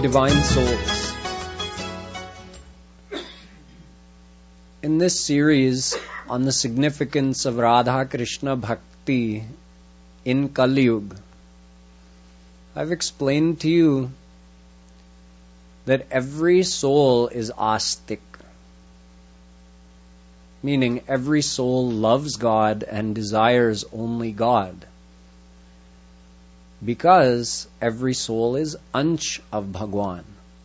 divine souls. In this series on the significance of Radha Krishna Bhakti in Kali Yuga, I've explained to you that every soul is astik, meaning every soul loves God and desires only God, because every soul is ansh of Bhagwan.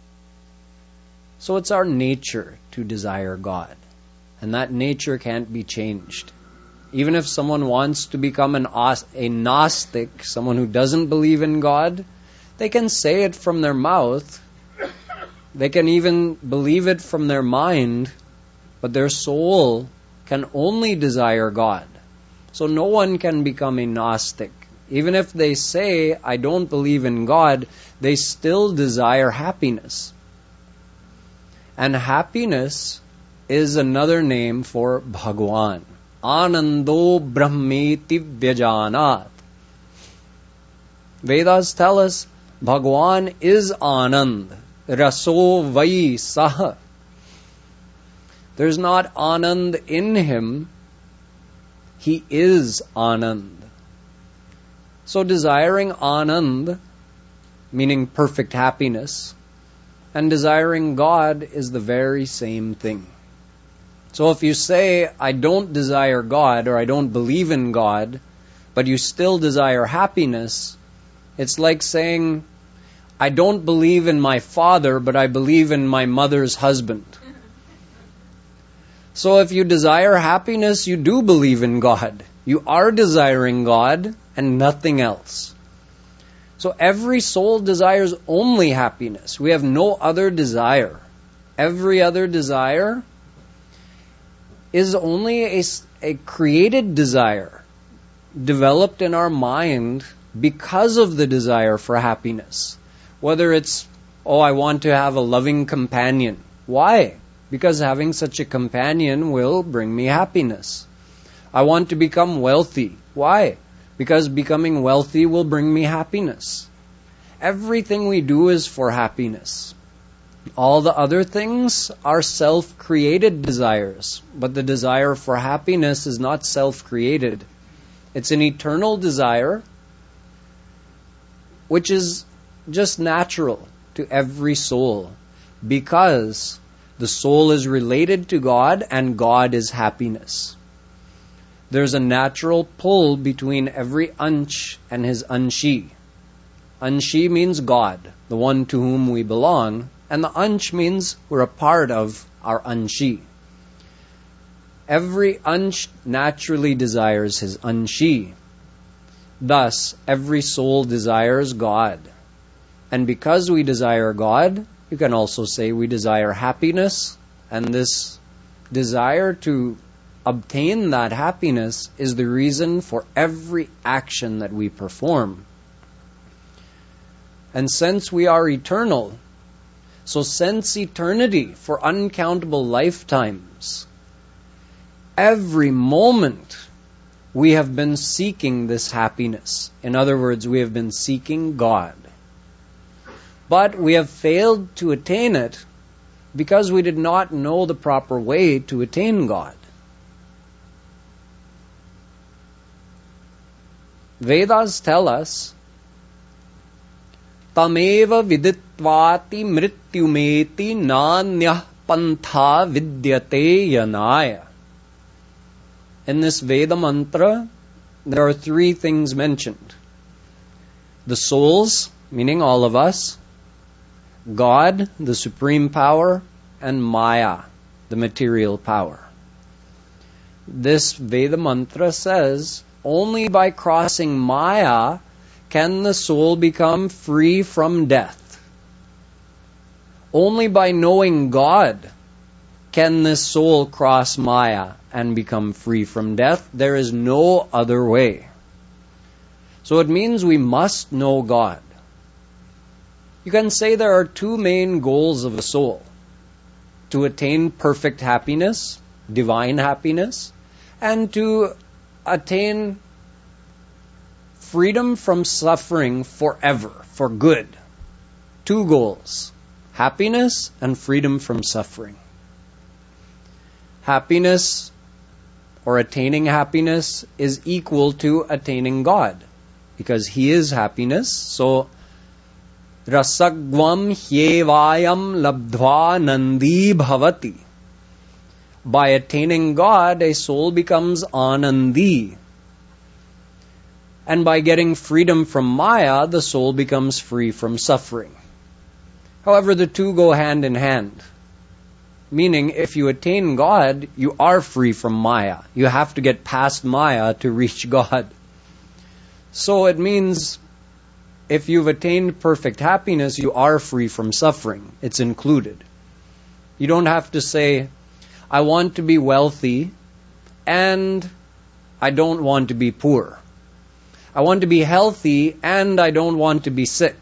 So it's our nature to desire God, and that nature can't be changed. Even if someone wants to become a Gnostic, someone who doesn't believe in God, they can say it from their mouth. They can even believe it from their mind, but their soul can only desire God. So no one can become a Gnostic. Even if they say, I don't believe in God, they still desire happiness. And happiness is another name for Bhagwan. Anando Brahmeti Vyajanat. Vedas tell us Bhagwan is Anand. Raso Vai Sah. There's not Anand in him. He is Anand. So desiring Anand, meaning perfect happiness, and desiring God is the very same thing. So if you say, I don't desire God, or I don't believe in God, but you still desire happiness, it's like saying, I don't believe in my father, but I believe in my mother's husband. So if you desire happiness, you do believe in God. You are desiring God and nothing else. So every soul desires only happiness. We have no other desire. Every other desire is only a created desire, developed in our mind because of the desire for happiness. Whether it's, I want to have a loving companion. Why? Because having such a companion will bring me happiness. I want to become wealthy. Why? Because becoming wealthy will bring me happiness. Everything we do is for happiness. All the other things are self-created desires, but the desire for happiness is not self-created. It's an eternal desire, which is just natural to every soul, because the soul is related to God and God is happiness. There's a natural pull between every ansh and his anshi. Anshi means God, the one to whom we belong, and the ansh means we're a part of our anshi. Every ansh naturally desires his anshi. Thus, every soul desires God. And because we desire God, you can also say we desire happiness, and this desire to obtain that happiness is the reason for every action that we perform. And since we are eternal, so since eternity, for uncountable lifetimes, every moment we have been seeking this happiness. In other words, we have been seeking God. But we have failed to attain it because we did not know the proper way to attain God. Vedas tell us, Tameva viditvati mrityumeti nanyah pantha vidyate yanaya. In this Veda mantra, there are three things mentioned. The souls, meaning all of us, God, the supreme power, and Maya, the material power. This Veda mantra says, only by crossing Maya can the soul become free from death. Only by knowing God can this soul cross Maya and become free from death. There is no other way. So it means we must know God. You can say there are two main goals of a soul: to attain perfect happiness, divine happiness, and to attain freedom from suffering forever, for good. two goals: happiness and freedom from suffering. Happiness, or attaining happiness, is equal to attaining God, because He is happiness. So, rasagvam hyevayam labdva nandi bhavati. By attaining God, a soul becomes anandi. And by getting freedom from Maya, the soul becomes free from suffering. However, the two go hand in hand. Meaning, if you attain God, you are free from Maya. You have to get past Maya to reach God. So it means, if you've attained perfect happiness, you are free from suffering. It's included. You don't have to say, I want to be wealthy and I don't want to be poor. I want to be healthy and I don't want to be sick.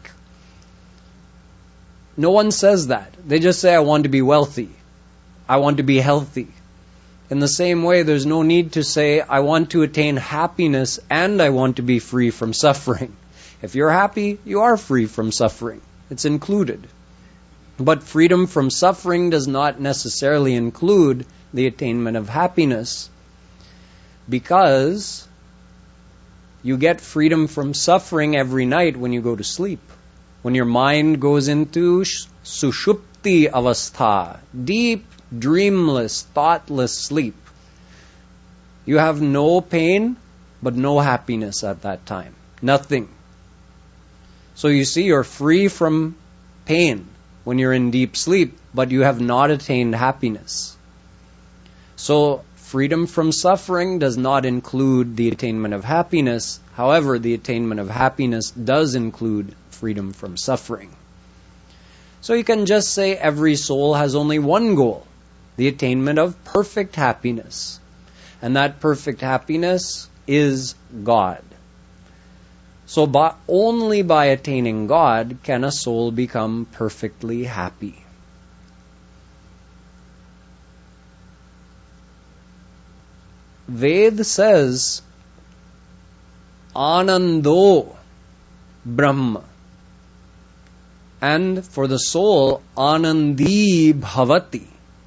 No one says that. They just say, I want to be wealthy. I want to be healthy. In the same way, there's no need to say, I want to attain happiness and I want to be free from suffering. If you're happy, you are free from suffering. It's included. But freedom from suffering does not necessarily include the attainment of happiness, because you get freedom from suffering every night when you go to sleep. When your mind goes into sushupti avastha, deep, dreamless, thoughtless sleep, you have no pain, but no happiness at that time. Nothing. So you see, you're free from pain when you're in deep sleep, but you have not attained happiness. So, freedom from suffering does not include the attainment of happiness. However, the attainment of happiness does include freedom from suffering. So you can just say every soul has only one goal: the attainment of perfect happiness. And that perfect happiness is God. So only by attaining God can a soul become perfectly happy. Ved says, Anando Brahma. And for the soul, Anandi Bhavati.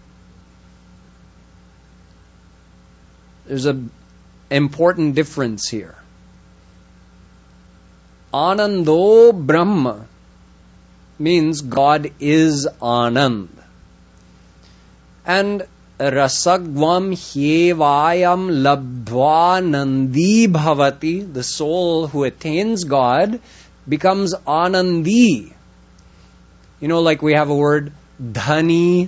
There's an important difference here. Anando Brahma means God is Anand. And Rasagvam Hyevayam Labdva Nandi Bhavati, the soul who attains God, becomes Anandi. You know, like we have a word, Dhani.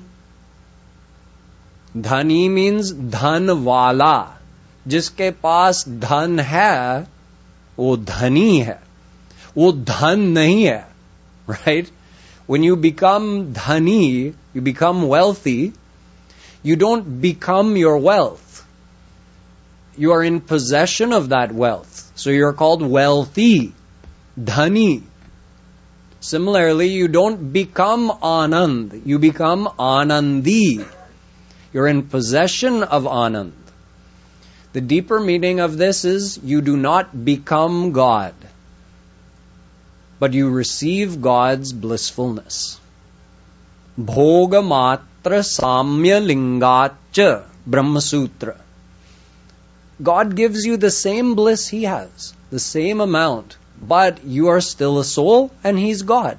Dhani means dhan wala. Jiske paas dhan hai, wo dhani hai. वो धन नहीं है, right? When you become dhani, you become wealthy, you don't become your wealth. You are in possession of that wealth. So you're called wealthy, dhani. Similarly, you don't become Anand, you become Anandi. You're in possession of Anand. The deeper meaning of this is, you do not become God, but you receive God's blissfulness. Bhoga matra samya lingacha Brahma Sutra. God gives you the same bliss He has, the same amount, but you are still a soul and He's God.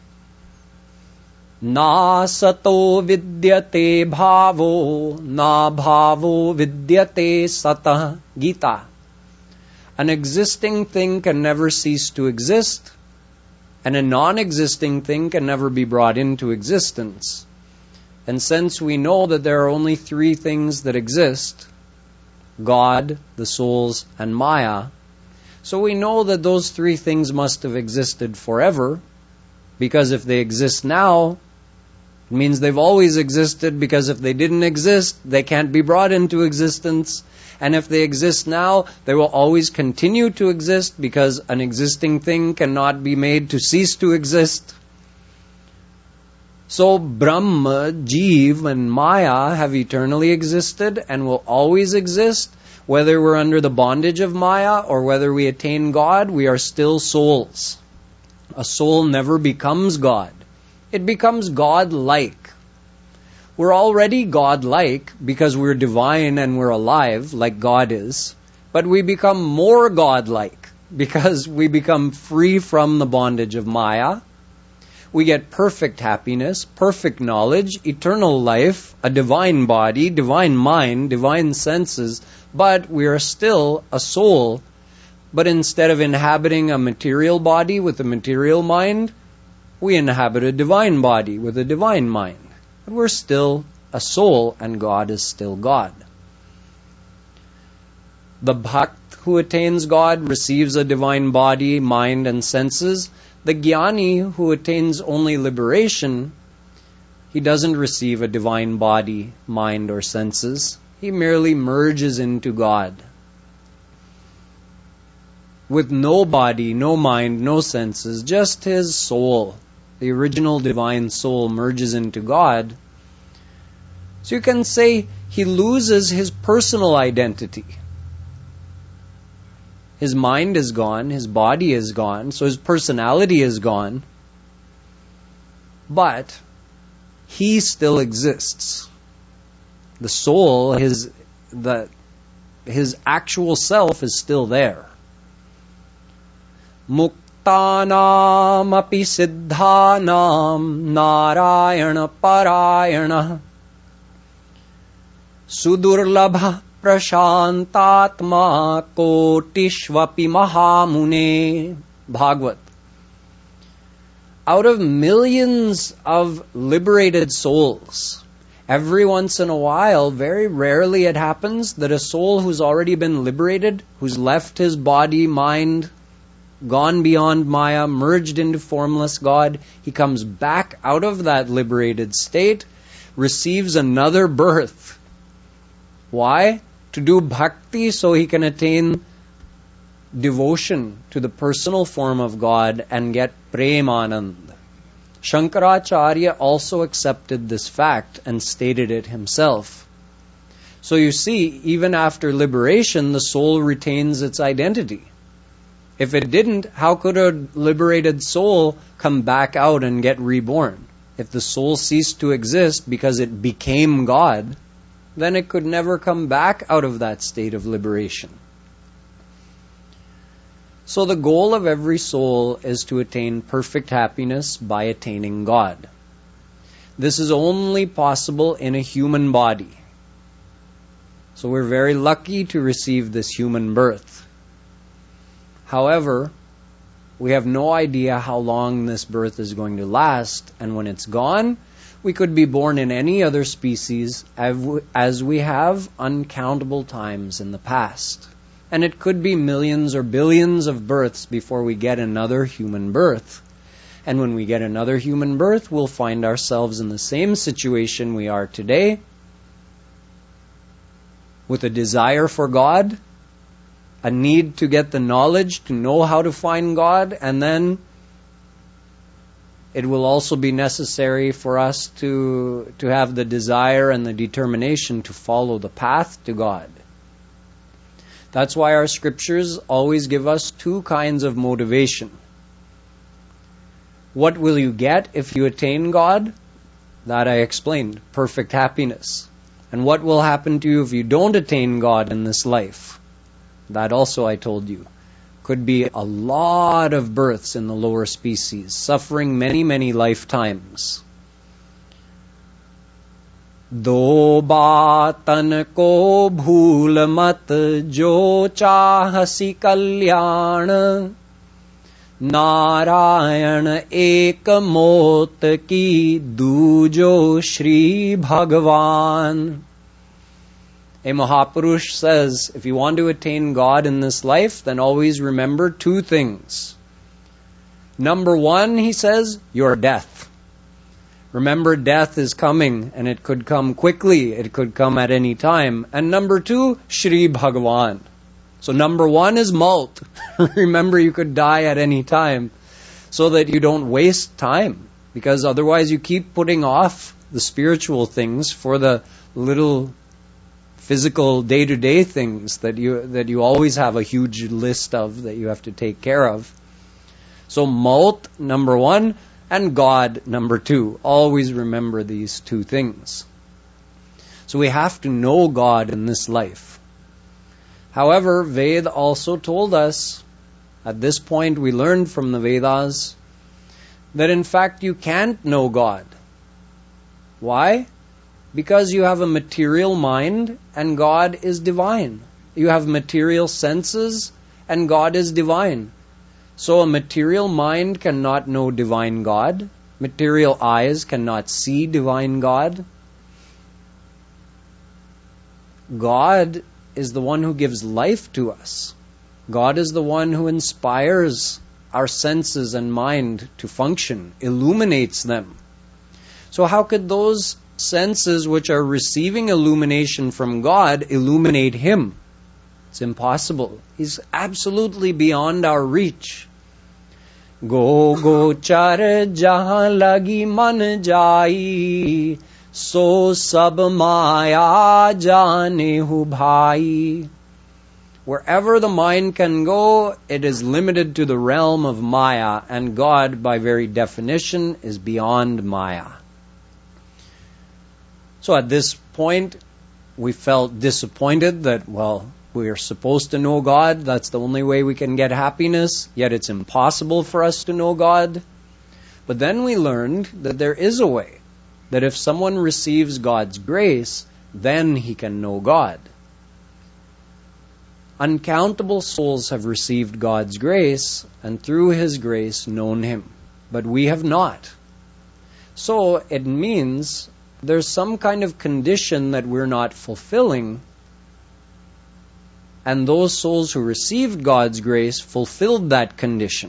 Na sato vidyate bhavo, na bhavo vidyate sata. Gita. An existing thing can never cease to exist, and a non-existing thing can never be brought into existence. And since we know that there are only three things that exist, God, the souls, and Maya, so we know that those three things must have existed forever, because if they exist now, it means they've always existed, because if they didn't exist, they can't be brought into existence. And if they exist now, they will always continue to exist, because an existing thing cannot be made to cease to exist. So Brahma, Jeev, and Maya have eternally existed and will always exist. Whether we're under the bondage of Maya or whether we attain God, we are still souls. A soul never becomes God. It becomes God-like. We're already God-like because we're divine and we're alive like God is. But we become more God-like because we become free from the bondage of Maya. We get perfect happiness, perfect knowledge, eternal life, a divine body, divine mind, divine senses, but we are still a soul. But instead of inhabiting a material body with a material mind, we inhabit a divine body with a divine mind. But we're still a soul, and God is still God. The bhakt who attains God receives a divine body, mind, and senses. The jnani who attains only liberation, he doesn't receive a divine body, mind, or senses. He merely merges into God. With no body, no mind, no senses, just his soul, the original divine soul, merges into God. So you can say he loses his personal identity. His mind is gone, his body is gone, so his personality is gone. But he still exists. The soul, his actual self is still there. Muktanam api siddhanam narayana parayana sudurlabha prashantatma kotishvapi mahamune. Bhagavad. Out of millions of liberated souls, every once in a while, very rarely it happens that a soul who's already been liberated, who's left his body, mind, gone beyond Maya, merged into formless God, he comes back out of that liberated state, receives another birth. Why? To do bhakti so he can attain devotion to the personal form of God and get premanand. Shankaracharya also accepted this fact and stated it himself. So you see, even after liberation, the soul retains its identity. If it didn't, how could a liberated soul come back out and get reborn? If the soul ceased to exist because it became God, then it could never come back out of that state of liberation. So the goal of every soul is to attain perfect happiness by attaining God. This is only possible in a human body. So we're very lucky to receive this human birth. However, we have no idea how long this birth is going to last, and when it's gone, we could be born in any other species as we have uncountable times in the past. And it could be millions or billions of births before we get another human birth. And when we get another human birth, we'll find ourselves in the same situation we are today, with a desire for God, a need to get the knowledge to know how to find God, and then it will also be necessary for us to have the desire and the determination to follow the path to God. That's why our scriptures always give us two kinds of motivation. What will you get if you attain God? That I explained, perfect happiness. And what will happen to you if you don't attain God in this life? That also I told you. Could be a lot of births in the lower species, suffering many, many lifetimes. Do batan ko bhool mat jo chahasi kalyan Narayan ek mot ki dujo Shri Bhagavan. A Mahapurush says, if you want to attain God in this life, then always remember two things. Number one, he says, your death. Remember, death is coming, and it could come quickly, it could come at any time. And number two, Shri Bhagavan. So number one is Maut. Remember, you could die at any time, so that you don't waste time. Because otherwise you keep putting off the spiritual things for the little physical day-to-day things that you always have a huge list of that you have to take care of. So maut, number one, and God, number two. Always remember these two things. So we have to know God in this life. However, Ved also told us, at this point we learned from the Vedas, that in fact you can't know God. Why? Because you have a material mind and God is divine. You have material senses and God is divine. So a material mind cannot know divine God. Material eyes cannot see divine God. God is the one who gives life to us. God is the one who inspires our senses and mind to function, illuminates them. So how could those senses which are receiving illumination from God illuminate Him? It's impossible. He's absolutely beyond our reach. Go char jahan lagi man jai, so sab maya jane hu bhai. Wherever the mind can go, it is limited to the realm of Maya, and God, by very definition, is beyond Maya. So at this point, we felt disappointed that, we are supposed to know God. That's the only way we can get happiness. Yet it's impossible for us to know God. But then we learned that there is a way. That if someone receives God's grace, then he can know God. Uncountable souls have received God's grace, and through His grace known Him. But we have not. So it means there's some kind of condition that we're not fulfilling, and those souls who received God's grace fulfilled that condition.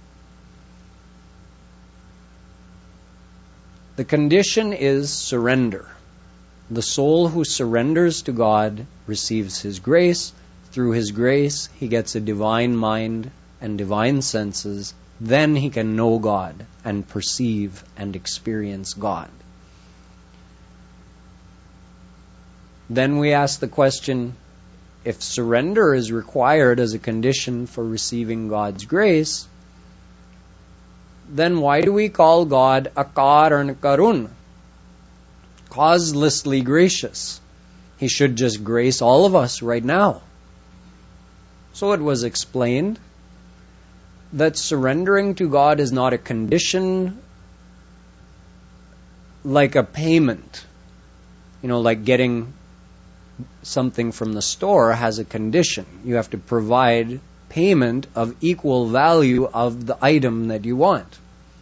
The condition is surrender. The soul who surrenders to God receives His grace. Through His grace, he gets a divine mind and divine senses. Then he can know God and perceive and experience God. Then we ask the question, if surrender is required as a condition for receiving God's grace, then why do we call God Akaran Karun? Causelessly gracious. He should just grace all of us right now. So it was explained that surrendering to God is not a condition like a payment. Like getting something from the store has a condition. You have to provide payment of equal value of the item that you want.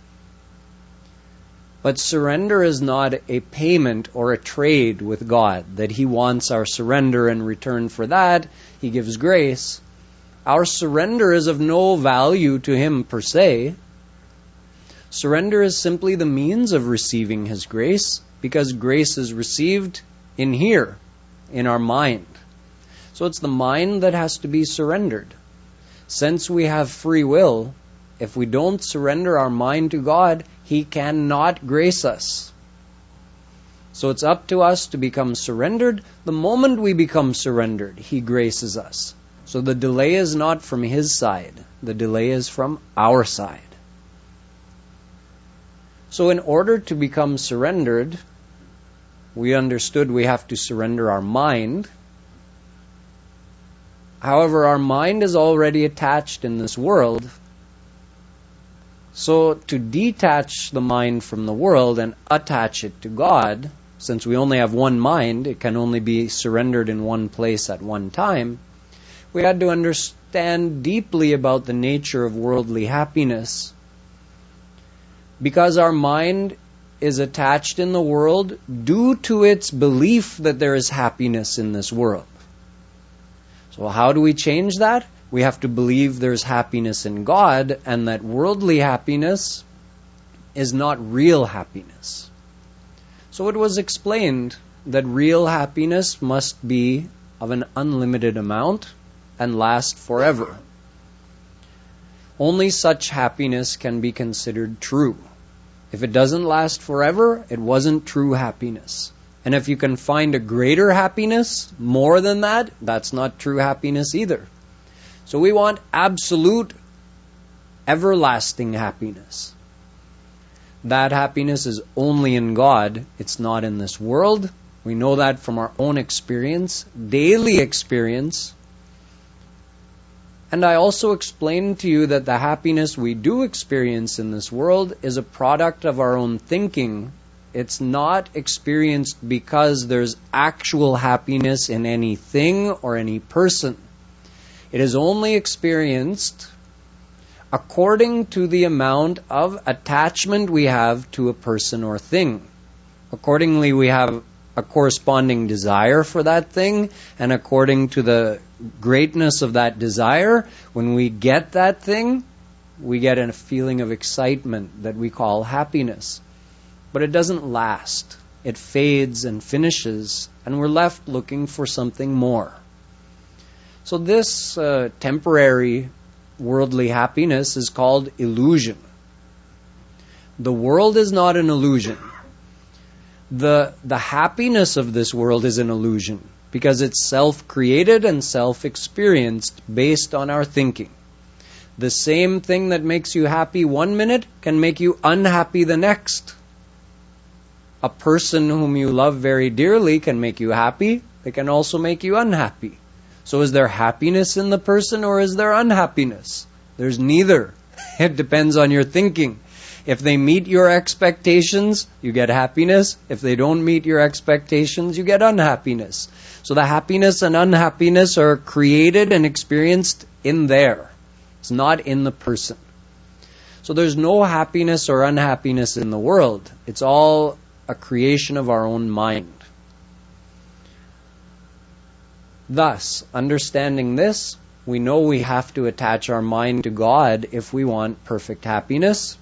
But surrender is not a payment or a trade with God, that He wants our surrender in return for that. He gives grace. Our surrender is of no value to Him per se. Surrender is simply the means of receiving His grace, because grace is received in here, in our mind. So it's the mind that has to be surrendered. Since we have free will, if we don't surrender our mind to God, He cannot grace us. So it's up to us to become surrendered. The moment we become surrendered, He graces us. So the delay is not from His side. The delay is from our side. So in order to become surrendered, we understood we have to surrender our mind. However, our mind is already attached in this world. So to detach the mind from the world and attach it to God, since we only have one mind, it can only be surrendered in one place at one time, we had to understand deeply about the nature of worldly happiness. Because our mind is attached in the world due to its belief that there is happiness in this world. So how do we change that? We have to believe there's happiness in God, and that worldly happiness is not real happiness. So it was explained that real happiness must be of an unlimited amount and last forever. Only such happiness can be considered true. If it doesn't last forever, it wasn't true happiness. And if you can find a greater happiness, more than that, that's not true happiness either. So we want absolute everlasting happiness. That happiness is only in God. It's not in this world. We know that from our own experience, daily experience. And I also explained to you that the happiness we do experience in this world is a product of our own thinking. It's not experienced because there's actual happiness in anything or any person. It is only experienced according to the amount of attachment we have to a person or thing. Accordingly, we have a corresponding desire for that thing, and according to the greatness of that desire, when we get that thing, we get a feeling of excitement that we call happiness. But it doesn't last. It fades and finishes, and we're left looking for something more. So this temporary worldly happiness is called illusion. The world is not an illusion. The happiness of this world is an illusion because it's self-created and self-experienced based on our thinking. The same thing that makes you happy 1 minute can make you unhappy the next. A person whom you love very dearly can make you happy. They can also make you unhappy. So is there happiness in the person or is there unhappiness? There's neither. It depends on your thinking. If they meet your expectations, you get happiness. If they don't meet your expectations, you get unhappiness. So the happiness and unhappiness are created and experienced in there. It's not in the person. So there's no happiness or unhappiness in the world. It's all a creation of our own mind. Thus, understanding this, we know we have to attach our mind to God if we want perfect happiness.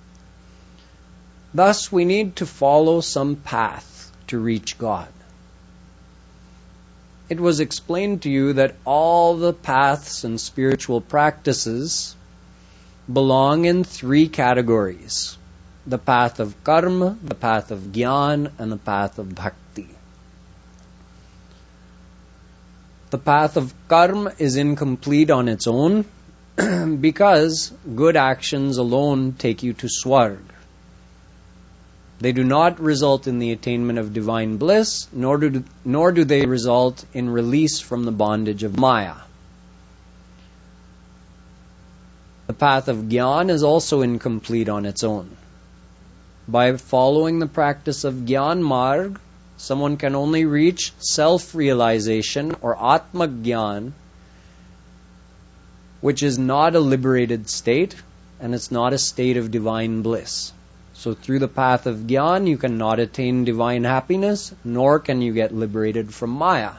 Thus, we need to follow some path to reach God. It was explained to you that all the paths and spiritual practices belong in 3 categories: the path of karma, the path of jnana, and the path of bhakti. The path of karma is incomplete on its own because good actions alone take you to Swarg. They do not result in the attainment of divine bliss, nor do they result in release from the bondage of Maya. The path of Gyan is also incomplete on its own. By following the practice of Gyan Marg, someone can only reach self-realization or Atma Gyan, which is not a liberated state, and it's not a state of divine bliss. So through the path of Gyan, you cannot attain divine happiness, nor can you get liberated from Maya.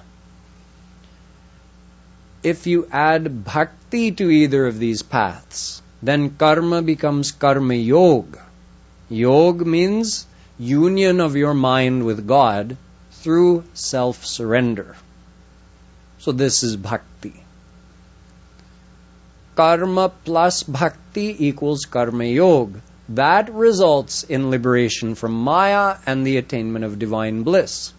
If you add bhakti to either of these paths, then karma becomes karma yoga. Yoga means union of your mind with God through self-surrender. So this is bhakti. Karma plus bhakti equals karma yoga. That results in liberation from Maya and the attainment of divine bliss.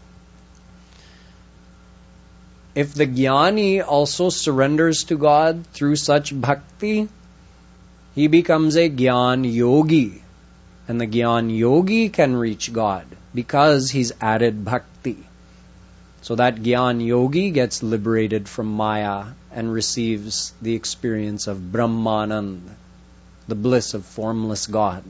If the jnani also surrenders to God through such bhakti, he becomes a jnana yogi. And the jnana yogi can reach God because he's added bhakti. So that jnana yogi gets liberated from Maya and receives the experience of Brahmanand, the bliss of formless God.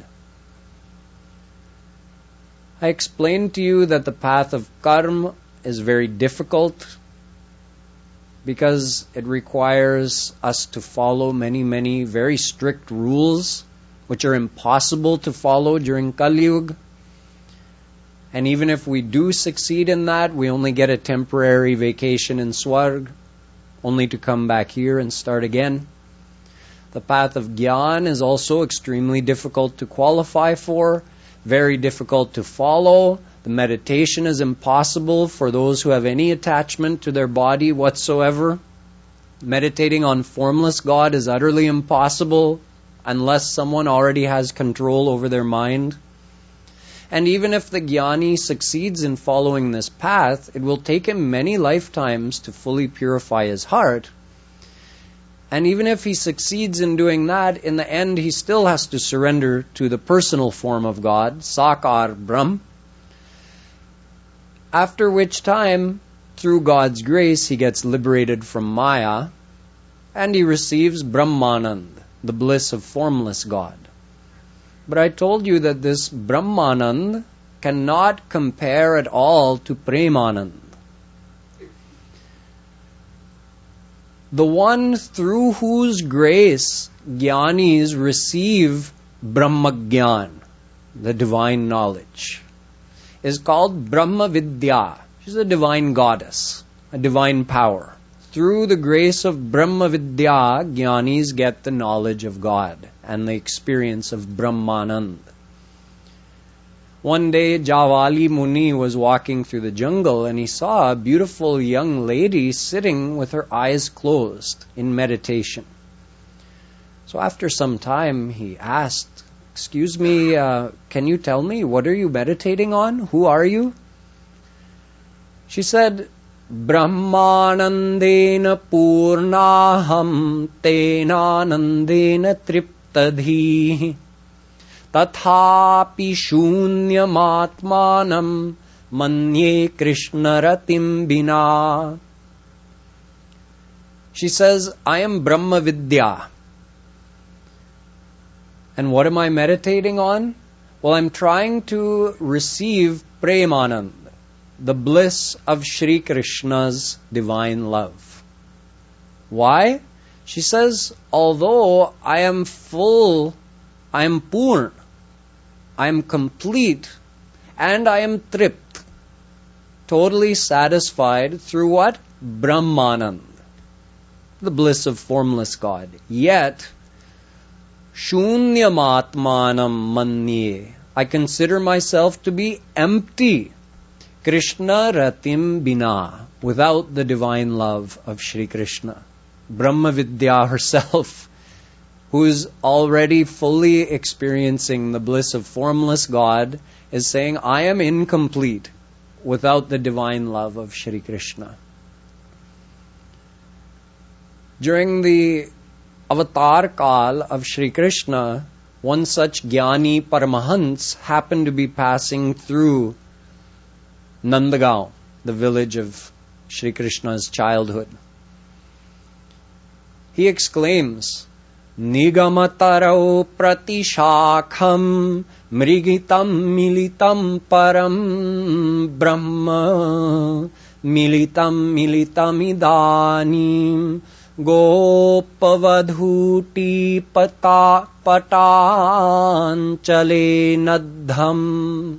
I explained to you that the path of karma is very difficult because it requires us to follow many very strict rules which are impossible to follow during Kali Yuga. And even if we do succeed in that, we only get a temporary vacation in Swarg, only to come back here and start again. The path of Gyan is also extremely difficult to qualify for, very difficult to follow. The meditation is impossible for those who have any attachment to their body whatsoever. Meditating on formless God is utterly impossible unless someone already has control over their mind. And even if the jnani succeeds in following this path, it will take him many lifetimes to fully purify his heart. And even if he succeeds in doing that, in the end he still has to surrender to the personal form of God, Sakar Brahm. After which time, through God's grace, he gets liberated from Maya, and he receives Brahmanand, the bliss of formless God. But I told you that this Brahmanand cannot compare at all to Premanand. The one through whose grace Jnanis receive Brahmagyan, the divine knowledge, is called Brahma Vidya. She's a divine goddess, a divine power. Through the grace of Brahma Vidya, Jnanis get the knowledge of God and the experience of Brahmanand. One day, Javali Muni was walking through the jungle and he saw a beautiful young lady sitting with her eyes closed in meditation. So after some time, he asked, "Excuse me, can you tell me, what are you meditating on? Who are you?" She said, "Brahmanandena purnaham tenanandena triptadhi. Tathapi shunyam manye krishnaratim bina." She says, "I am Brahma Vidya. And what am I meditating on? Well, I'm trying to receive Premanand, the bliss of Shri Krishna's divine love." Why? She says, although I am full, I am purn, I am complete, and I am tript, totally satisfied through what? Brahmanand, the bliss of formless God. Yet, Shunyamatmanam manye, I consider myself to be empty. Krishna ratim bina, without the divine love of Shri Krishna. Brahma Vidya herself, who is already fully experiencing the bliss of formless God, is saying, I am incomplete without the divine love of Shri Krishna. During the avatar kal of Shri Krishna, one such Jnani Paramahans happened to be passing through Nandagaon, the village of Shri Krishna's childhood. He exclaims, Nigamataro pratishakham mrigitam militam param brahma militam idanim gopavadhuti patanchale nadham.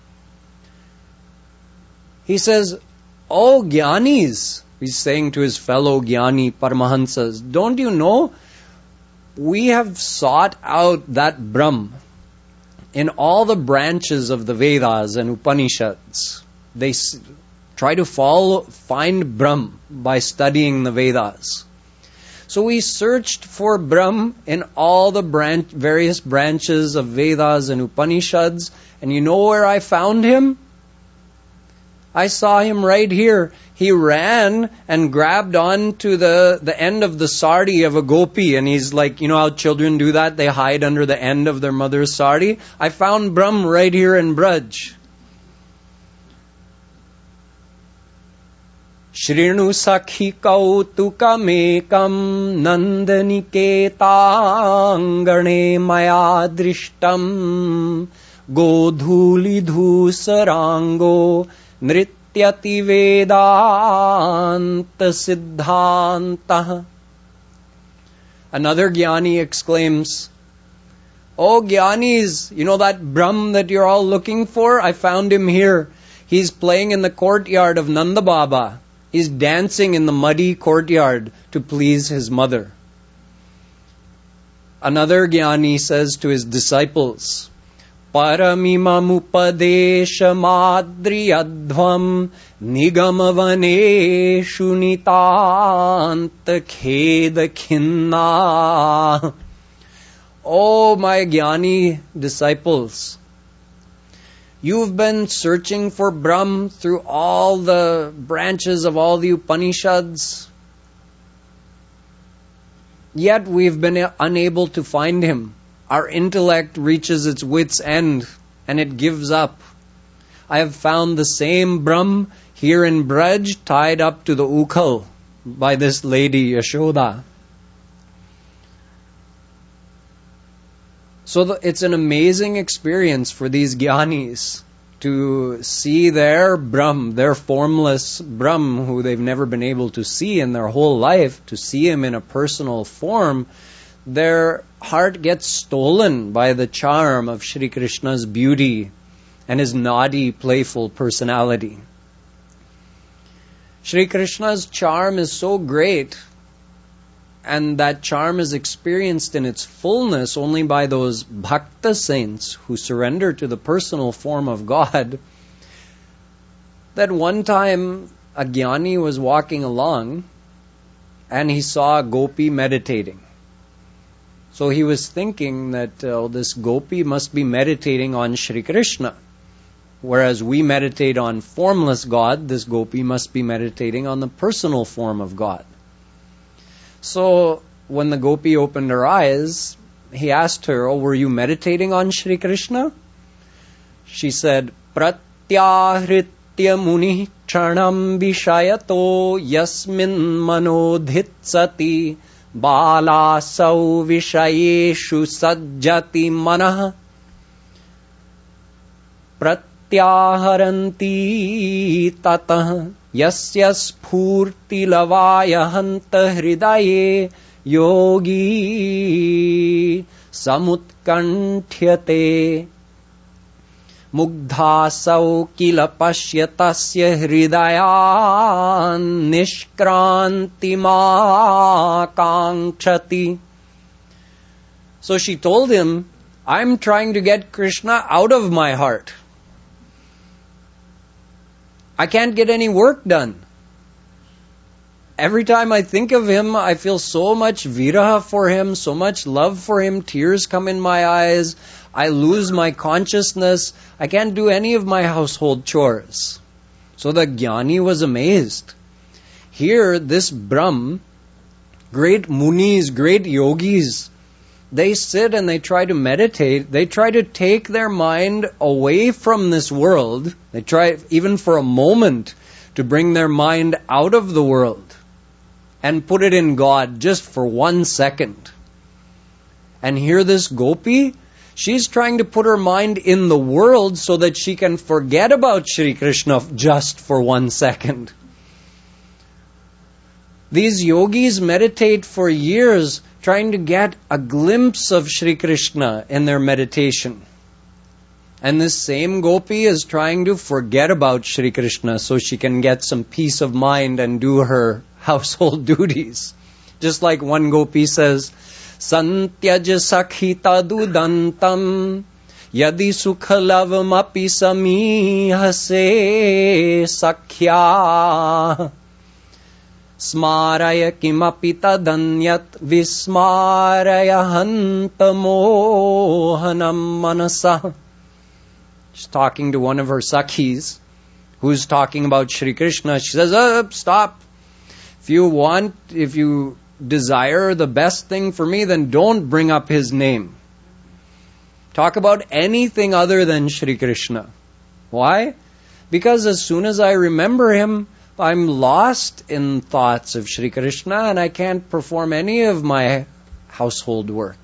He says, "Oh Jnanis," he's saying to his fellow Jnani Paramahansas, "don't you know, we have sought out that Brahm in all the branches of the Vedas and Upanishads. They try to find Brahm by studying the Vedas. So we searched for Brahm in all the various branches of Vedas and Upanishads, and you know where I found him? I saw him right here. He ran and grabbed onto the end of the sari of a gopi, and he's like, you know how children do that? They hide under the end of their mother's sari. I found Brahm right here in Braj. Shrinu sakhi kautukamekam nandaniketangane maya drishtam godhuli dhusarango Nrityati Vedanta Siddhanta. Another Jnani exclaims, "Oh Jnanis, you know that Brahm that you're all looking for? I found him here. He's playing in the courtyard of Nanda Baba. He's dancing in the muddy courtyard to please his mother." Another Jnani says to his disciples, Paramimam-upadesha-madriyadhvam nigamavaneshu nitanta-kheda-khinna. Oh, my Jnani disciples, you've been searching for Brahm through all the branches of all the Upanishads. Yet we've been unable to find him. Our intellect reaches its wit's end and it gives up. I have found the same Brahm here in Braj tied up to the ukhal by this lady Yashoda. So it's an amazing experience for these jnanis to see their Brahm, their formless Brahm, who they've never been able to see in their whole life, to see him in a personal form. Their heart gets stolen by the charm of Shri Krishna's beauty and his naughty, playful personality. Shri Krishna's charm is so great, and that charm is experienced in its fullness only by those bhakta saints who surrender to the personal form of God, that one time a jnani was walking along and he saw a gopi meditating. So he was thinking that this gopi must be meditating on Shri Krishna. Whereas we meditate on formless God, this gopi must be meditating on the personal form of God. So when the gopi opened her eyes, he asked her, "Oh, were you meditating on Shri Krishna?" She said, "Pratyahritya muni chanam vishayato yasmin manodhitsati balasau vishayeshu sajjati manah Pratyaharanti tatah yasya spurti lavaya hanta hridaye yogi samutkantyate mugdhasau kila pashyatasya hridayan nishkrantima kankshati." So she told him, "I'm trying to get Krishna out of my heart. I can't get any work done. Every time I think of him, I feel so much viraha for him, so much love for him, tears come in my eyes, I lose my consciousness, I can't do any of my household chores." So the jnani was amazed. Here, this Brahm, great munis, great yogis, they sit and they try to meditate. They try to take their mind away from this world. They try, even for a moment, to bring their mind out of the world and put it in God just for 1 second. And here this gopi, she's trying to put her mind in the world so that she can forget about Shri Krishna just for 1 second. These yogis meditate for years trying to get a glimpse of Shri Krishna in their meditation. And this same gopi is trying to forget about Shri Krishna so she can get some peace of mind and do her household duties. Just like one gopi says, "Santyaj sakhita dudantam yadi sukhalavam api samihase sakhya Smaraya kimapi tadanyat vismaraya hantamohanam manasa." She's talking to one of her sakhis who's talking about Shri Krishna. She says, "Stop. If you desire the best thing for me, then don't bring up his name. Talk about anything other than Shri Krishna." Why? Because as soon as I remember him, I'm lost in thoughts of Shri Krishna and I can't perform any of my household work.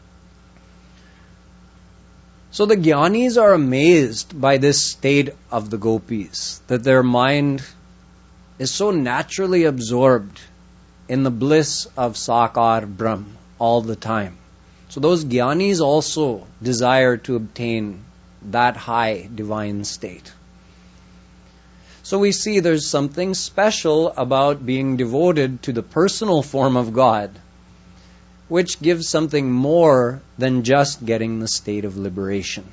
So the jnanis are amazed by this state of the gopis, that their mind is so naturally absorbed in the bliss of Sakar Brahm all the time. So those jnanis also desire to obtain that high divine state. So we see there's something special about being devoted to the personal form of God, which gives something more than just getting the state of liberation.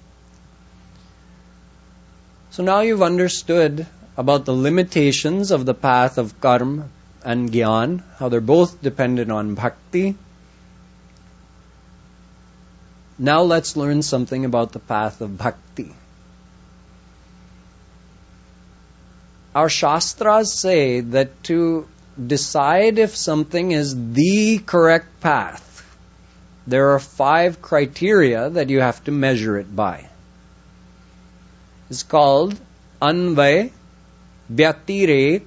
So now you've understood about the limitations of the path of karma and jnana, how they're both dependent on bhakti. Now let's learn something about the path of bhakti. Our Shastras say that to decide if something is the correct path, there are 5 criteria that you have to measure it by. It's called Anvay, Vyatirek,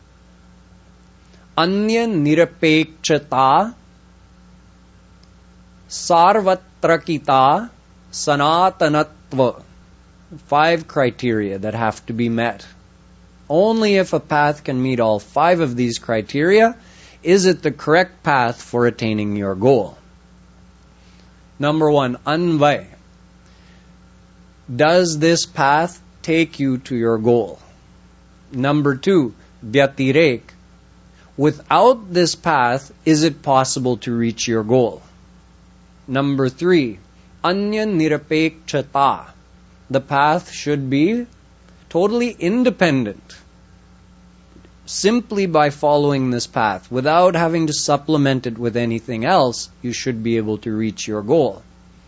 Anya Nirapekshata, Sarvatrakita, Sanatanatva. 5 criteria that have to be met. Only if a path can meet all 5 of these criteria is it the correct path for attaining your goal. Number 1, Anvay. Does this path take you to your goal? Number 2, Vyatirek. Without this path, is it possible to reach your goal? Number 3, Anya Nirapekshata. The path should be totally independent. Simply by following this path, without having to supplement it with anything else, you should be able to reach your goal.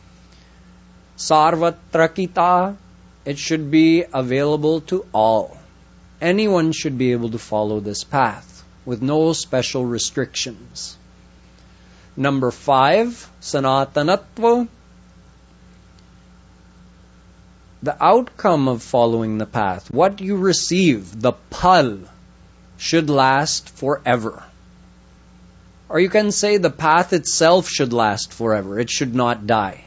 Sarvatrakita. It should be available to all. Anyone should be able to follow this path with no special restrictions. Number 5, Sanatanatva. The outcome of following the path, what you receive, the phal, should last forever. Or you can say the path itself should last forever. It should not die.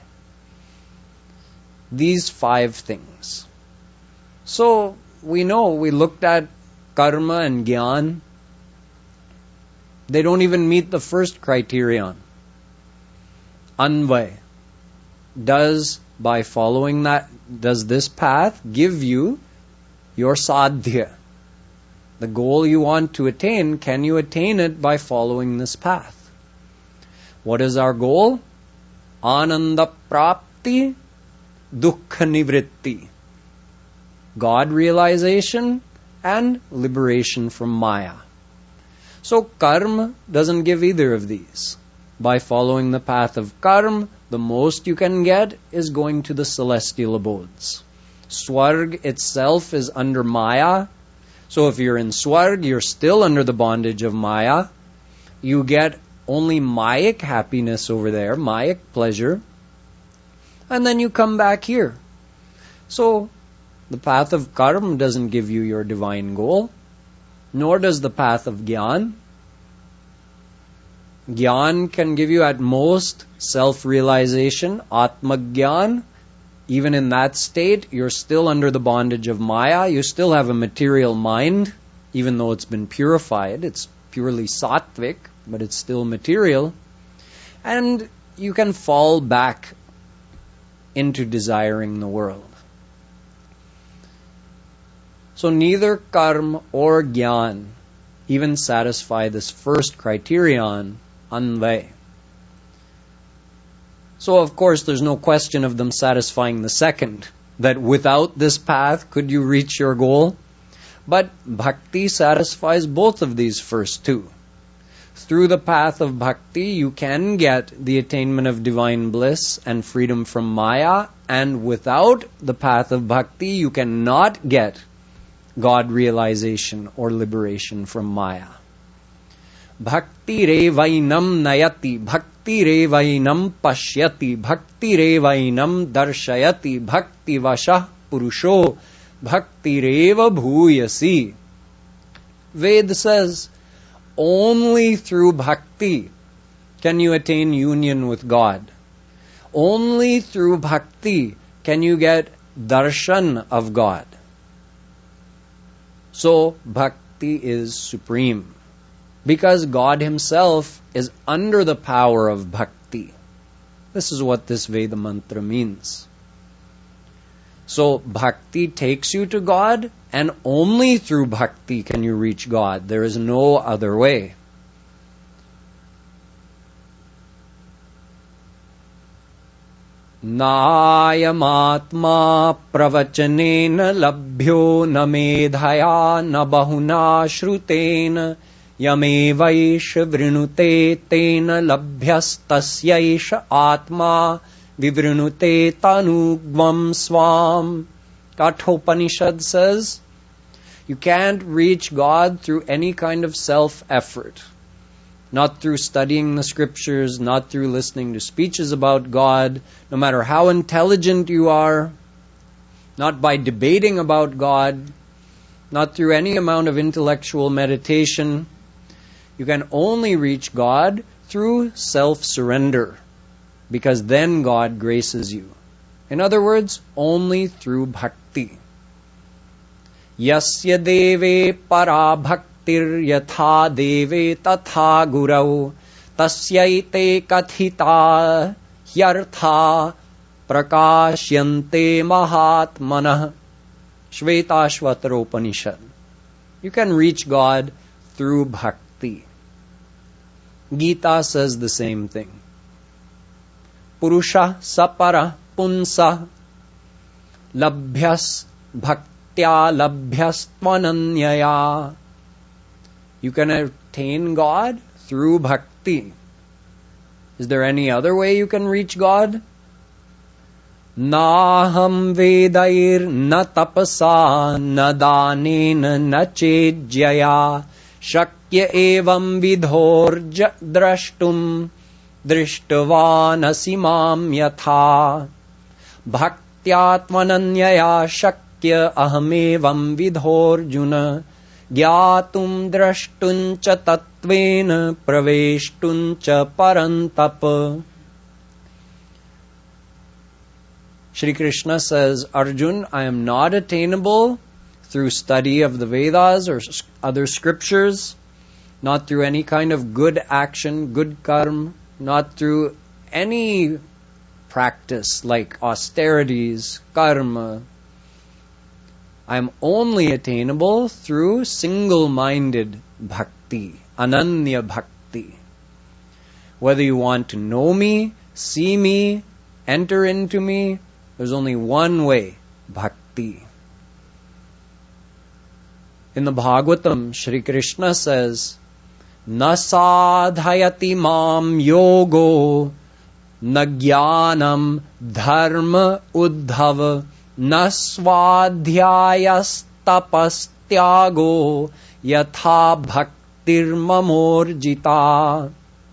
These 5 things. So, we looked at karma and gyan. They don't even meet the first criterion. Anvay. By following that, does this path give you your sadhya? The goal you want to attain, can you attain it by following this path? What is our goal? Ananda prapti, dukkha nivritti. God realization and liberation from Maya. So karma doesn't give either of these. By following the path of karma, the most you can get is going to the celestial abodes. Swarg itself is under Maya. So if you're in Swarg, you're still under the bondage of Maya. You get only Mayic happiness over there, Mayic pleasure. And then you come back here. So the path of karma doesn't give you your divine goal. Nor does the path of Gyan. Gyan can give you at most self-realization, Atma Gyan. Even in that state, you're still under the bondage of Maya. You still have a material mind, even though it's been purified. It's purely sattvic, but it's still material. And you can fall back into desiring the world. So neither karma or gyan even satisfy this first criterion, Anvay. So of course there's no question of them satisfying the second, that without this path could you reach your goal? But bhakti satisfies both of these first two. Through the path of bhakti you can get the attainment of divine bliss and freedom from Maya, and without the path of bhakti you cannot get God realization or liberation from Maya. Bhakti revainam nayati, bhakti revainam pashyati, bhakti revainam darshayati, bhakti vashah purusho, bhakti reva bhuyasi. Ved says, only through bhakti can you attain union with God. Only through bhakti can you get darshan of God. So, bhakti is supreme. Because God Himself is under the power of bhakti. This is what this Veda mantra means. So, bhakti takes you to God, and only through bhakti can you reach God. There is no other way. Nayamatma pravachanena labhyo na medhaya na bahuna shrutena yamevaish vrinute tena labhyastasyaish atma vivrinute tanugvam swam. Kathopanishad says, You can't reach God through any kind of self-effort. Not through studying the scriptures, not through listening to speeches about God, no matter how intelligent you are, not by debating about God, not through any amount of intellectual meditation. You can only reach God through self-surrender, because then God graces you. In other words, only through bhakti. Yasya deve para bhaktir yatha deve tatha gurau tasyaite kathita hyartha prakashyante mahatmanah. Shvetashvatara Upanishad. You can reach God through bhakti. Gita says the same thing. Purusha sapara punsa labhyas bhaktya labhyas tvananyaya. You can attain God through bhakti. Is there any other way you can reach God? Naham vedair na tapasa na danena na chejjaya shakya evam vidhor drashtum drishtavan asimam yatha bhaktyaatmananyaya shakya ahamevam vidhorjuna gyatum drashtuncha tatvena praveshtuncha parantapa. Shri Krishna says, Arjun, I am not attainable through study of the Vedas or other scriptures, not through any kind of good action, good karma, not through any practice like austerities, karma. I am only attainable through single-minded bhakti, ananya bhakti. Whether you want to know me, see me, enter into me, there's only one way, bhakti. In the Bhagavatam, Shri Krishna says, Na sadhayati mam yogo, na jnanam dharma uddhava, na swadhyayas tapastyago, yatha bhaktir mamorjita.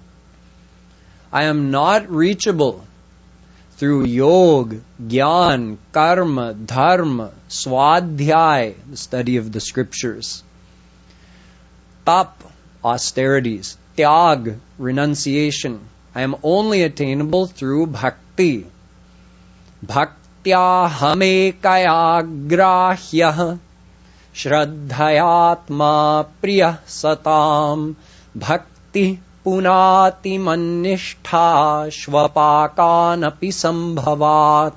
I am not reachable through yog, gyan, karma, dharma, swadhyay, the study of the scriptures, tap, austerities, tyag, renunciation. I am only attainable through bhakti. Bhaktya hamekayagrahyah shraddhayatma priyah satam bhakti punati mannishtha shvapakanapi sambhavat.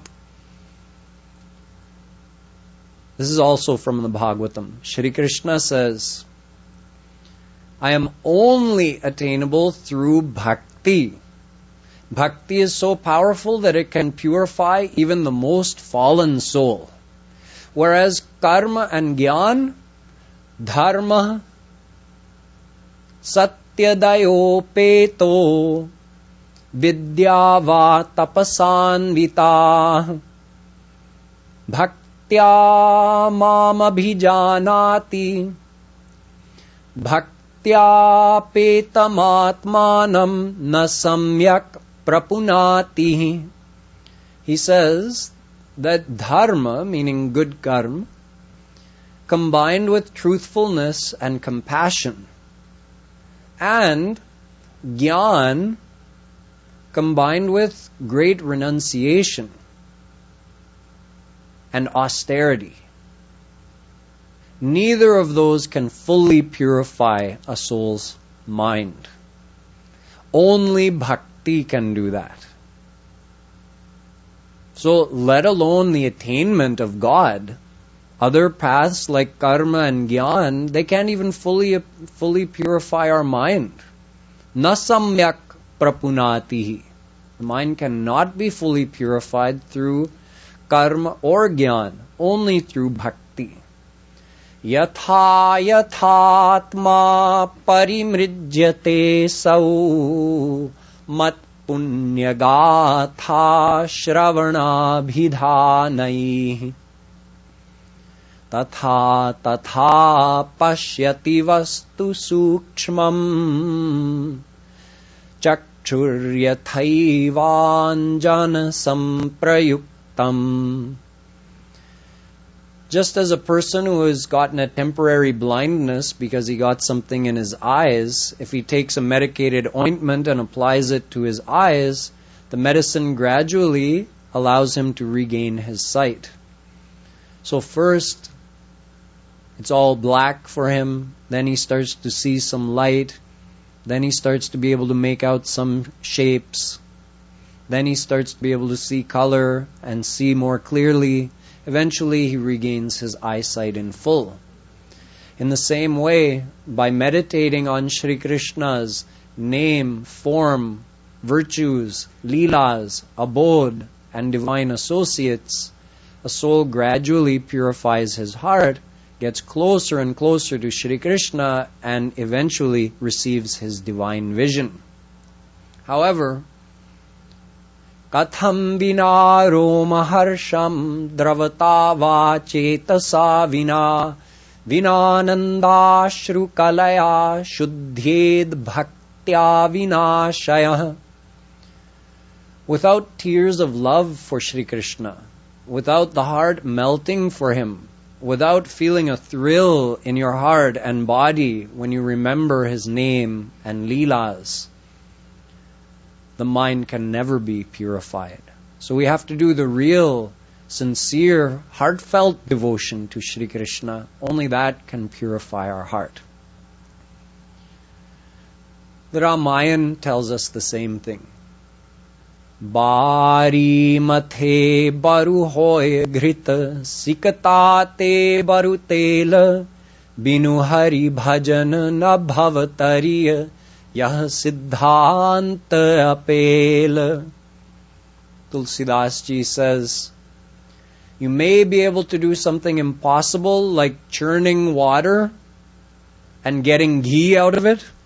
This is also from the Bhagavatam. Shri Krishna says, I am only attainable through bhakti. Bhakti is so powerful that it can purify even the most fallen soul. Whereas karma and gyan, dharma, satyadayopeto, vidyava tapasanvita, bhaktya mam abhijanati, bhaktya petamatmanam na samyak prapunati. He says that dharma, meaning good karma, combined with truthfulness and compassion, and gyan, combined with great renunciation and austerity, neither of those can fully purify a soul's mind. Only bhakti can do that. So, let alone the attainment of God, other paths like karma and gyan, they can't even fully purify our mind. Na samyak prapunatihi. The mind cannot be fully purified through karma or gyan, only through bhakti. Yatha yathatma parimrijyate sau mat punyagatha shravanabhidhanai. Tatha tatha pashyati vastu sukshmam chakshuryathaivanjana samprayuktam. Just as a person who has gotten a temporary blindness because he got something in his eyes, if he takes a medicated ointment and applies it to his eyes, the medicine gradually allows him to regain his sight. So first, it's all black for him, then he starts to see some light, then he starts to be able to make out some shapes, then he starts to be able to see color and see more clearly. Eventually, he regains his eyesight in full. In the same way, by meditating on Shri Krishna's name, form, virtues, leelas, abode, and divine associates, a soul gradually purifies his heart, gets closer and closer to Shri Krishna, and eventually receives his divine vision. However, Katham vinaro maharsham dravata va chetasa vina vinanandashru kalaya shuddhed bhaktya vinashaya. Without tears of love for Shri Krishna, without the heart melting for him, without feeling a thrill in your heart and body when you remember his name and leelas, the mind can never be purified. So we have to do the real, sincere, heartfelt devotion to Shri Krishna. Only that can purify our heart. The Ramayana tells us the same thing. Bari mathe baru hoy ghrita sikata te baru tela binu hari bhajan na bhavatariya yah siddhanta apela. Tulsidas Ji says, you may be able to do something impossible like churning water and getting ghee out of it,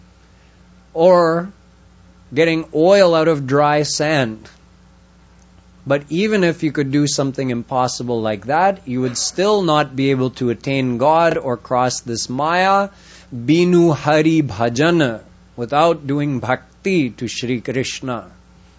or getting oil out of dry sand. But even if you could do something impossible like that, you would still not be able to attain God or cross this Maya, binu hari bhajana, without doing bhakti to Shri Krishna.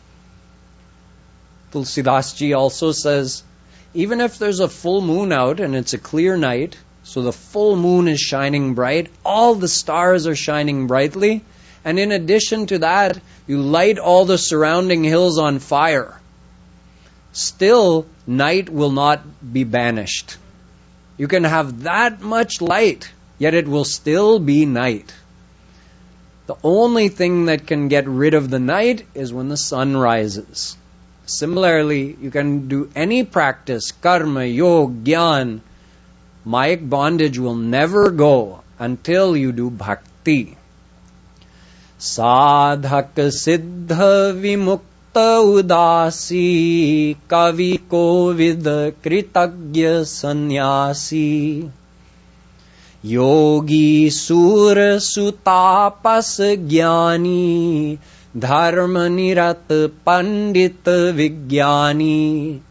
Tulsidas Ji also says, even if there's a full moon out and it's a clear night, so the full moon is shining bright, all the stars are shining brightly, and in addition to that, you light all the surrounding hills on fire, still night will not be banished. You can have that much light, yet it will still be night. The only thing that can get rid of the night is when the sun rises. Similarly, you can do any practice, karma, yoga, jnana. Mayic bondage will never go until you do bhakti. Sadhak siddha vimukta udasi kavi kovid kritagya sannyasi yogi sur sutapas jnani dharma nirat pandit vigyani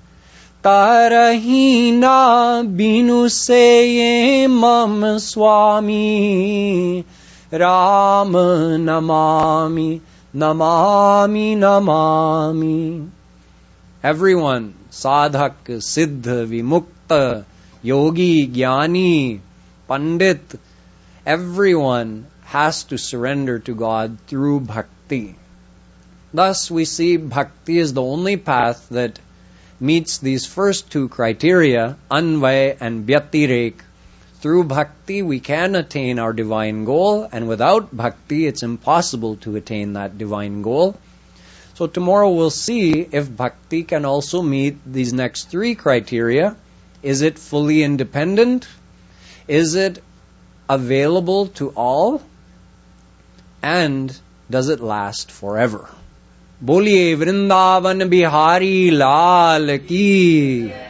tarahina binu se mam swami Ram namami, namami, namami. Everyone, sadhak, siddha, vimukta, yogi, jnani, pandit, everyone has to surrender to God through bhakti. Thus we see bhakti is the only path that meets these first two criteria, anvay and vyatirek. Through bhakti, we can attain our divine goal, and without bhakti, it's impossible to attain that divine goal. So tomorrow we'll see if bhakti can also meet these next three criteria. Is it fully independent? Is it available to all? And does it last forever? Boliye Vrindavan Bihari Lal Ki